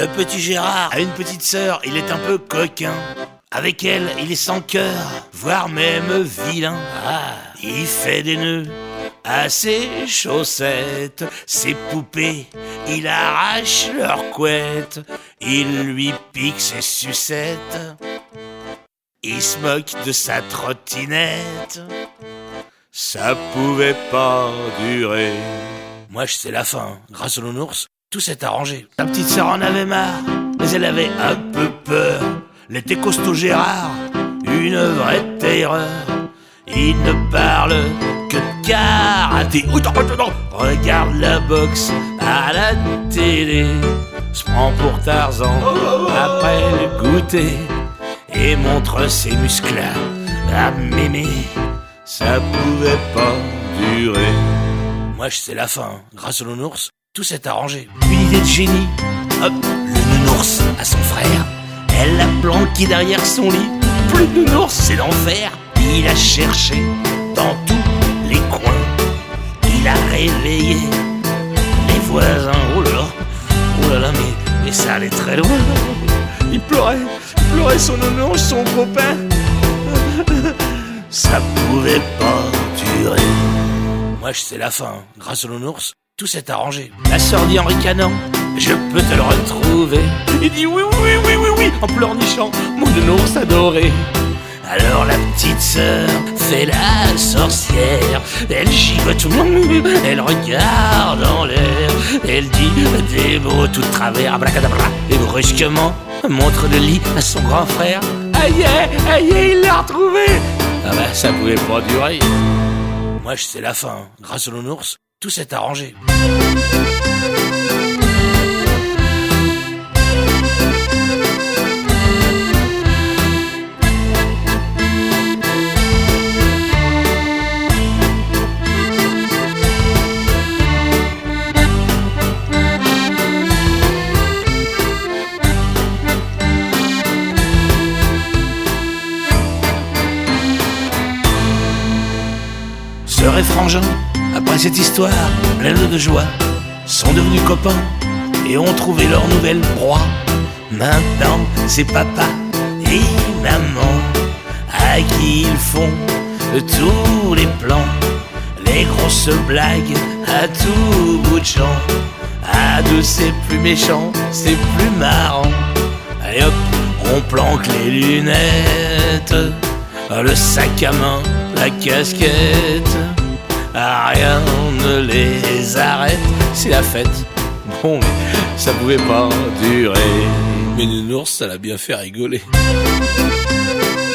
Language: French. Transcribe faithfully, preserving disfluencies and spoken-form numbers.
Le petit Gérard a une petite sœur, il est un peu coquin. Avec elle, il est sans cœur, voire même vilain. Ah, il fait des nœuds à ses chaussettes. Ses poupées, il arrache leurs couettes. Il lui pique ses sucettes. Il se moque de sa trottinette. Ça pouvait pas durer. Moi je sais la fin, grâce au nounours, tout s'est arrangé. La petite sœur en avait marre, mais elle avait un peu peur. L'était costaud Gérard, une vraie terreur. Il ne parle que de karaté. Regarde la boxe à la télé. Se prend pour Tarzan après le goûter et montre ses muscles à mémé. Ça pouvait pas durer. Moi je sais la fin, grâce au nounours, tout s'est arrangé. Une idée de génie, hop, le nounours à son frère. Elle l'a planqué derrière son lit. Plus de nounours, c'est l'enfer. Il a cherché dans tous les coins. Il a réveillé les voisins. Oh là là, oh là là, mais, mais ça allait très loin. Il pleurait, il pleurait son nounours, son copain. Ça pouvait pas durer. Moi je sais la fin, grâce au nounours, tout s'est arrangé. La sœur dit en ricanant, je peux te le retrouver. Il dit oui, oui, oui, oui, oui, en pleurnichant, mon nounours adoré. Alors la petite sœur fait la sorcière. Elle gigote, elle regarde en l'air. Elle dit des mots tout de travers, abracadabra. Et brusquement montre le lit à son grand frère. Aïe, aïe, il l'a retrouvé. Ah bah ça pouvait pas durer. Moi je sais la fin, grâce au nounours, tout s'est arrangé. Sœur et frangin, après cette histoire pleine de joie, sont devenus copains et ont trouvé leur nouvelle proie. Maintenant, c'est papa et maman à qui ils font tous les plans, les grosses blagues à tout bout de champ. À deux, c'est plus méchant, c'est plus marrant. Allez hop, on planque les lunettes, le sac à main, la casquette. Ah, rien ne les arrête, c'est la fête. Bon, mais ça pouvait pas durer. Mais nounours, ça l'a bien fait rigoler.